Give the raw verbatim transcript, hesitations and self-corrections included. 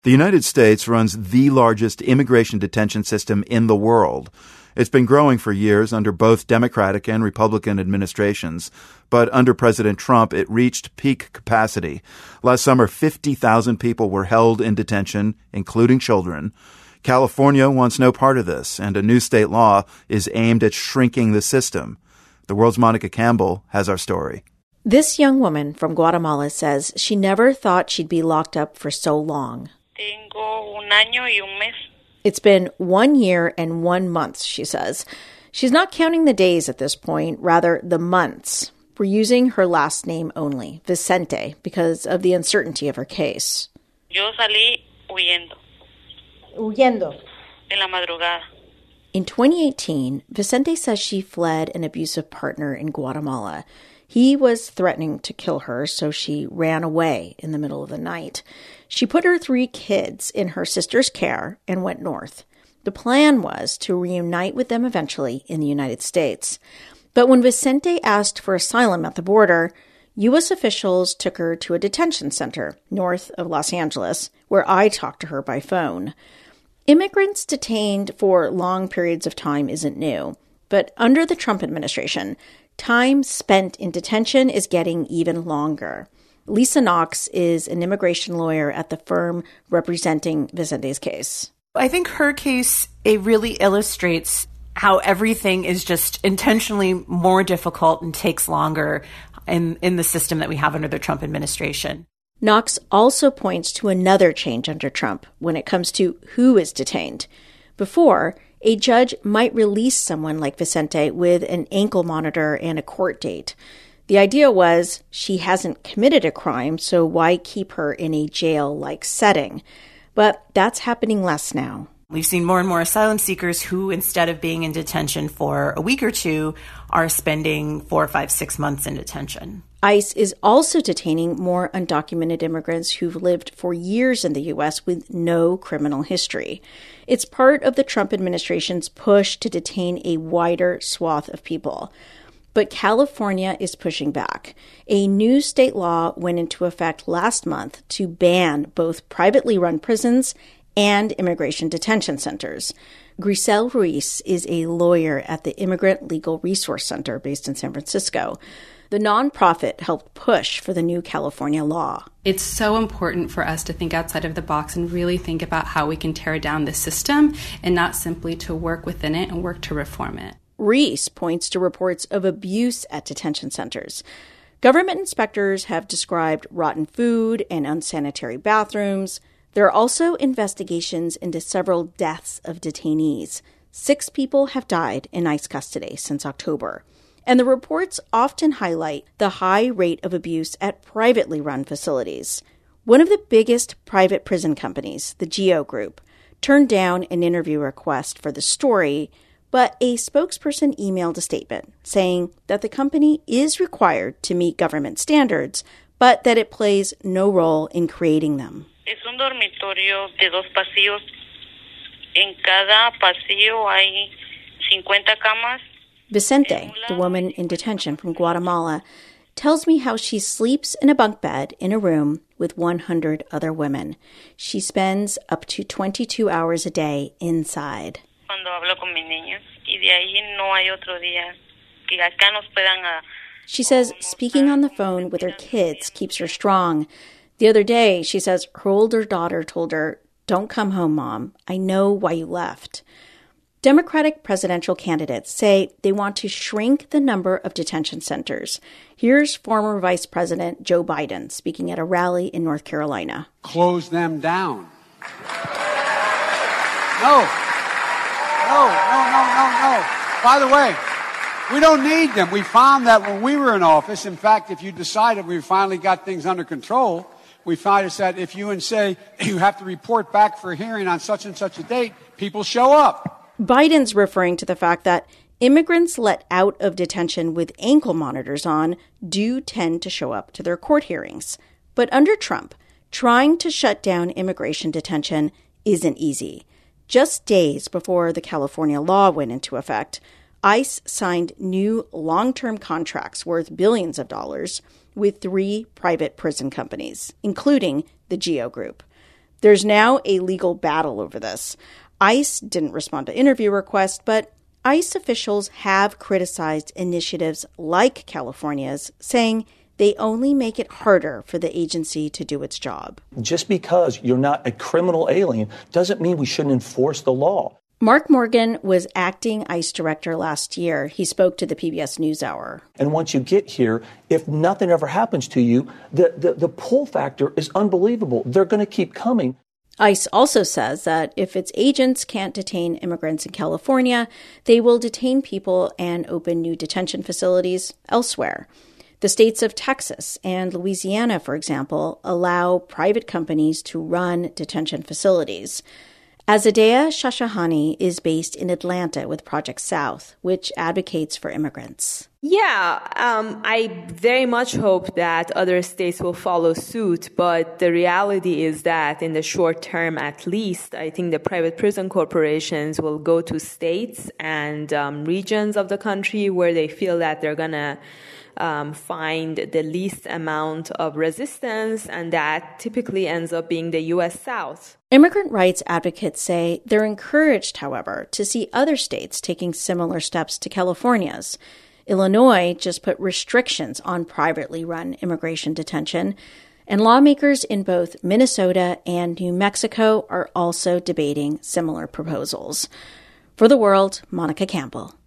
The United States runs the largest immigration detention system in the world. It's been growing for years under both Democratic and Republican administrations, but under President Trump, it reached peak capacity. Last summer, fifty thousand people were held in detention, including children. California wants no part of this, and a new state law is aimed at shrinking the system. The World's Monica Campbell has our story. This young woman from Guatemala says she never thought she'd be locked up for so long. Tengo un año y un mes. It's been one year and one month, she says. She's not counting the days at this point, rather the months. We're using her last name only, Vicente, because of the uncertainty of her case. Yo salí huyendo. Huyendo. En la madrugada. In twenty eighteen, Vicente says she fled an abusive partner in Guatemala. He was threatening to kill her, so she ran away in the middle of the night. She put her three kids in her sister's care and went north. The plan was to reunite with them eventually in the United States. But when Vicente asked for asylum at the border, U S officials took her to a detention center north of Los Angeles, where I talked to her by phone. Immigrants detained for long periods of time isn't new, but under the Trump administration, time spent in detention is getting even longer. Lisa Knox is an immigration lawyer at the firm representing Vicente's case. I think her case, it really illustrates how everything is just intentionally more difficult and takes longer in, in the system that we have under the Trump administration. Knox also points to another change under Trump when it comes to who is detained. Before, a judge might release someone like Vicente with an ankle monitor and a court date. The idea was she hasn't committed a crime, so why keep her in a jail-like setting? But that's happening less now. We've seen more and more asylum seekers who, instead of being in detention for a week or two, are spending four, five, six months in detention. ICE is also detaining more undocumented immigrants who've lived for years in the U S with no criminal history. It's part of the Trump administration's push to detain a wider swath of people. But California is pushing back. A new state law went into effect last month to ban both privately run prisons and immigration detention centers. Grisel Ruiz is a lawyer at the Immigrant Legal Resource Center based in San Francisco. The nonprofit helped push for the new California law. It's so important for us to think outside of the box and really think about how we can tear down the system and not simply to work within it and work to reform it. Reese points to reports of abuse at detention centers. Government inspectors have described rotten food and unsanitary bathrooms. There are also investigations into several deaths of detainees. Six people have died in ICE custody since October. And the reports often highlight the high rate of abuse at privately run facilities. One of the biggest private prison companies, the GEO Group, turned down an interview request for the story, but a spokesperson emailed a statement saying that the company is required to meet government standards, but that it plays no role in creating them. Es un dormitorio de dos pasillos. En cada pasillo hay cincuenta camas. Vicente, the woman in detention from Guatemala, tells me how she sleeps in a bunk bed in a room with one hundred other women. She spends up to twenty-two hours a day inside. Cuando hablo con mis niños, y de ahí no hay otro día que acá nos puedan. She says speaking on the phone with her kids keeps her strong. The other day, she says her older daughter told her, "Don't come home, Mom. I know why you left." Democratic presidential candidates say they want to shrink the number of detention centers. Here's former Vice President Joe Biden speaking at a rally in North Carolina. Close them down. No. No, no, no, no, no. By the way, we don't need them. We found that when we were in office, in fact, if you decided we finally got things under control, we found is that if you and say you have to report back for a hearing on such and such a date, people show up. Biden's referring to the fact that immigrants let out of detention with ankle monitors on do tend to show up to their court hearings. But under Trump, trying to shut down immigration detention isn't easy. Just days before the California law went into effect, ICE signed new long-term contracts worth billions of dollars with three private prison companies, including the GEO Group. There's now a legal battle over this. ICE didn't respond to interview requests, but ICE officials have criticized initiatives like California's, saying they only make it harder for the agency to do its job. Just because you're not a criminal alien doesn't mean we shouldn't enforce the law. Mark Morgan was acting ICE director last year. He spoke to the P B S NewsHour. And once you get here, if nothing ever happens to you, the, the, the pull factor is unbelievable. They're going to keep coming. ICE also says that if its agents can't detain immigrants in California, they will detain people and open new detention facilities elsewhere. The states of Texas and Louisiana, for example, allow private companies to run detention facilities. Azadeh Shashahani is based in Atlanta with Project South, which advocates for immigrants. Yeah, um, I very much hope that other states will follow suit, but the reality is that in the short term at least, I think the private prison corporations will go to states and um, regions of the country where they feel that they're going to Um, find the least amount of resistance, and that typically ends up being the U S South. Immigrant rights advocates say they're encouraged, however, to see other states taking similar steps to California's. Illinois just put restrictions on privately run immigration detention, and lawmakers in both Minnesota and New Mexico are also debating similar proposals. For The World, Monica Campbell.